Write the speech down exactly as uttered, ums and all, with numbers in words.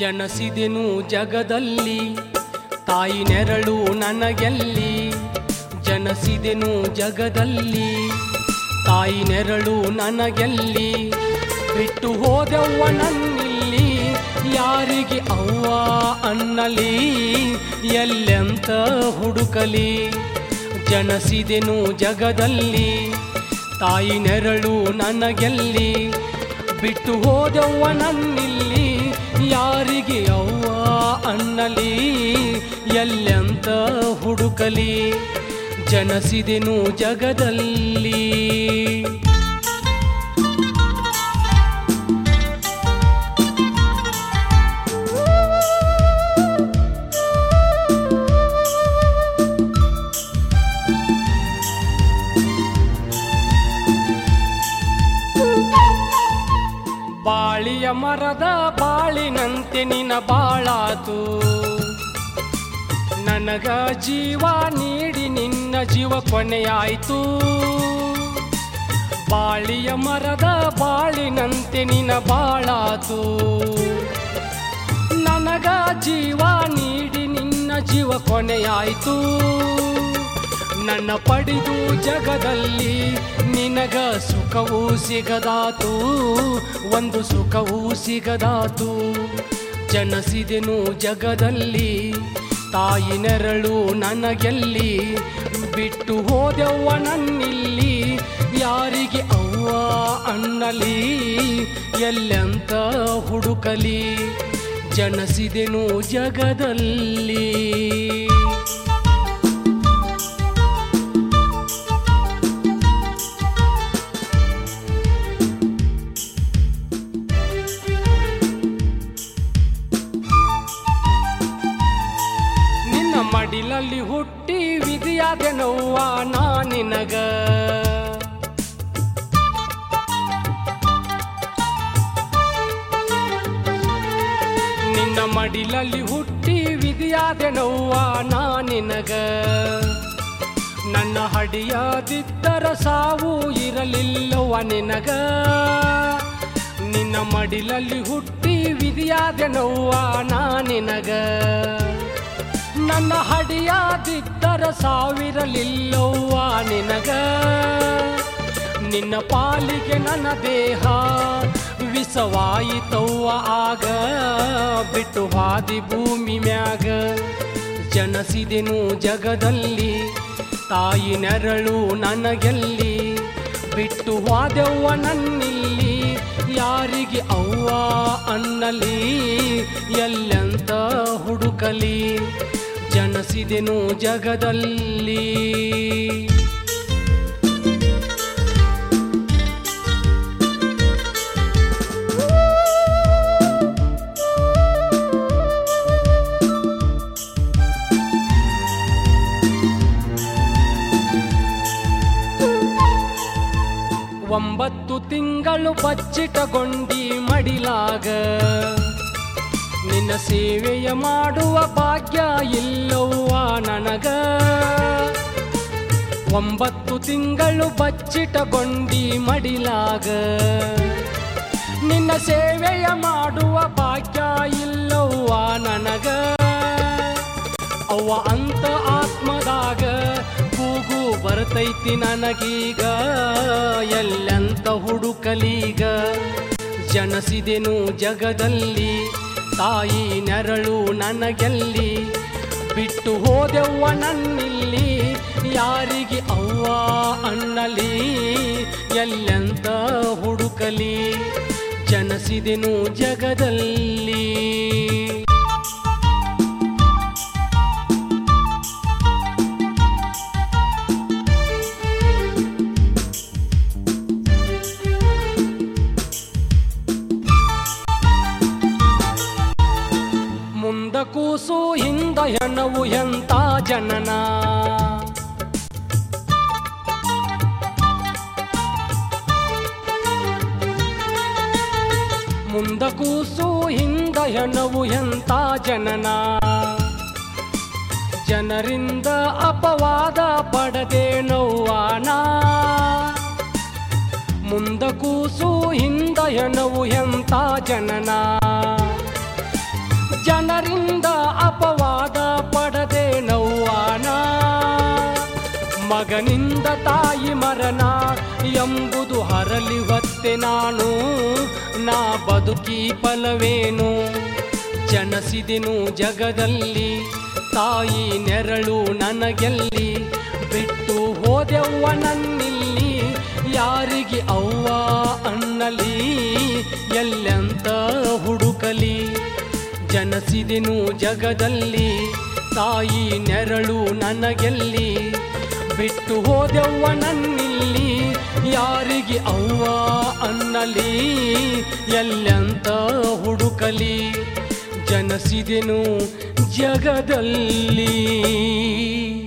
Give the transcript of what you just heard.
ಜನಸಿದೆನು ಜಗದಲ್ಲಿ ತಾಯಿ ನೆರಳು ನನಗೆಲ್ಲಿ. ಜನಸಿದೆನು ಜಗದಲ್ಲಿ ತಾಯಿ ನೆರಳು ನನಗೆಲ್ಲಿ. ಬಿಟ್ಟು ಹೋದವ್ವ ನನ್ನಿಲ್ಲಿ ಯಾರಿಗೆ ಅವ್ವ ಅನ್ನಲಿ. ಎಲ್ಲೆಂತ ಹುಡುಕಲಿ ಜನಸಿದೆನು ಜಗದಲ್ಲಿ ತಾಯಿ ನೆರಳು ನನಗೆಲ್ಲಿ. ಬಿಟ್ಟು ಹೋದವ್ವ ನನ್ನಿಲ್ಲಿ ಯಾರಿಗೆ ಅವ್ವ ಅನ್ನಲಿ. ಎಲ್ಲೆಂತ ಹುಡುಕಲಿ ಜನಸಿದೆನು ಜಗದಲ್ಲಿ. ಬಾಳಿಯ ಮರದ ಬಾಳಿನಂತೆ ನಿನ ಬಾಳಾತು. ನನಗ ಜೀವ ನೀಡಿ ನಿನ್ನ ಜೀವ ಕೊನೆಯಾಯ್ತು. ಬಾಳಿಯ ಮರದ ಬಾಳಿನಂತೆ ನಿನ ಬಾಳಾತು. ನನಗ ಜೀವ ನೀಡಿ ನಿನ್ನ ಜೀವ ಕೊನೆಯಾಯ್ತು. ನನ್ನ ಪಡೆದು ಜಗದಲ್ಲಿ ನಿನಗ ಸುಖವೂ ಸಿಗದಾತು. ಒಂದು ಸುಖವೂ ಸಿಗದಾತು. ಜನಸಿದೆನು ಜಗದಲ್ಲಿ ತಾಯಿ ನೆರಳು ನನಗೆಲ್ಲಿ. ಬಿಟ್ಟು ಹೋದವ್ವ ನನ್ನಿಲ್ಲಿ ಯಾರಿಗೆ ಅವ್ವ ಅನ್ನಲಿ. ಎಲ್ಲೆಂತ ಹುಡುಕಲಿ ಜನಸಿದೆನು ಜಗದಲ್ಲಿ. ಮಡಿಲಲ್ಲಿ ಹುಟ್ಟಿ ವಿಧಿಯಾದೆನವ್ವ ನಾ ನಿನಗ. ನಿನ್ನ ಮಡಿಲಲ್ಲಿ ಹುಟ್ಟಿ ವಿಧಿಯಾದೆನವ್ವ ನಾ ನಿನಗ. ನನ್ನ ಹಡಿಯಾದಿದ್ದರ ಸಾವು ಇರಲಿಲ್ಲವ್ವ ನಿನಗ. ನಿನ್ನ ಮಡಿಲಲ್ಲಿ ಹುಟ್ಟಿ ವಿಧಿಯಾದೆನವ್ವ ನಾ ನಿನಗ. ನನ್ನ ಹಡಿಯಾದಿದ್ದರ ಸಾವಿರಲಿಲ್ಲವ್ವ ನಿನಗ. ನಿನ್ನ ಪಾಲಿಗೆ ನನ್ನ ದೇಹ ವಿಷವಾಯಿತವ್ವ ಆಗ. ಬಿಟ್ಟು ಹಾದಿ ಭೂಮಿ ಮ್ಯಾಗ ಜನಸಿದೆನು ಜಗದಲ್ಲಿ ತಾಯಿ ನೆರಳು ನನಗೆಲ್ಲಿ. ಬಿಟ್ಟು ಹೋದವ್ವ ನನ್ನಿಲ್ಲಿ ಯಾರಿಗೆ ಅವ್ವ ಅನ್ನಲಿ. ಎಲ್ಲೆಂತ ಹುಡುಕಲಿ ಜನಸಿದೆನು ಜಗದಲ್ಲಿ. ಒಂಬತ್ತು ತಿಂಗಳು ಬಚ್ಚಿಟಗೊಂಡಿ ಮಡಿಲಾಗ. ನಿನ್ನ ಸೇವೆಯ ಮಾಡುವ ಭಾಗ್ಯ ಇಲ್ಲವ್ವ ನನಗ. ಒಂಬತ್ತು ತಿಂಗಳು ಬಚ್ಚಿಟಗೊಂಡಿ ಮಡಿಲಾಗ. ನಿನ್ನ ಸೇವೆಯ ಮಾಡುವ ಭಾಗ್ಯ ಇಲ್ಲವ್ವ ನನಗ. ಅವ್ವ ಅಂತ ಆತ್ಮದಾಗ ಕೂಗು ಬರ್ತೈತಿ ನನಗೀಗ. ಎಲ್ಲೆಂತ ಹುಡುಕಲೀಗ ಜನಸಿದೆನು ಜಗದಲ್ಲಿ ತಾಯಿ ನೆರಳು ನನಗೆಲ್ಲಿ. ಬಿಟ್ಟು ಹೋದವ್ವ ನನ್ನಿಲ್ಲಿ ಯಾರಿಗೆ ಅವ್ವ ಅನ್ನಲಿ. ಎಲ್ಲೆಂತ ಹುಡುಕಲಿ ಜನಸಿದೆನು ಜಗದಲ್ಲಿ. ಮುಂದ ಕೂಸು ಹಿಂದ ಹೆಣವು ಎಂತ ಜನನ. ಮುಂದ ಕೂಸು ಹಿಂದ ಹೆಣವು ಎಂತ ಜನನ. ಜನರಿಂದ ಅಪವಾದ ಪಡೆದೇನವ್ವಾನ. ಮುಂದ ಕೂಸು ಹಿಂದ ಹೆಣವು ಎಂತ ಜನನ. ಜನರಿಂದ ಅಪವಾದ ಪಡದೆ ನವ್ವಾನ ಮಗನಿಂದ ತಾಯಿ ಮರಣ ಎಂಬುದು ಹರಲಿ ಹೊತ್ತೆ ನಾನು ನಾ ಬದುಕಿ ಫಲವೇನು ಜನಸಿದೆನು ಜಗದಲ್ಲಿ ತಾಯಿ ನೆರಳು ನನಗೆಲ್ಲಿ ಬಿಟ್ಟು ಹೋದೆವ್ವ ನನ್ನಿಲ್ಲಿ ಯಾರಿಗೆ ಅವ್ವ ಅನ್ನಲಿ ಎಲ್ಲೆಂತ ಹುಡುಕಲಿ ಜನಸಿದೆನು ಜಗದಲ್ಲಿ ತಾಯಿ ನೆರಳು ನನಗೆಲ್ಲಿ ಬಿಟ್ಟು ಹೋದೆವ್ವ ನನ್ನಿಲ್ಲಿ ಯಾರಿಗೆ ಅವ್ವ ಅನ್ನಲಿ ಎಲ್ಲೆಂತ ಹುಡುಕಲಿ ಜನಸಿದೆನು ಜಗದಲ್ಲಿ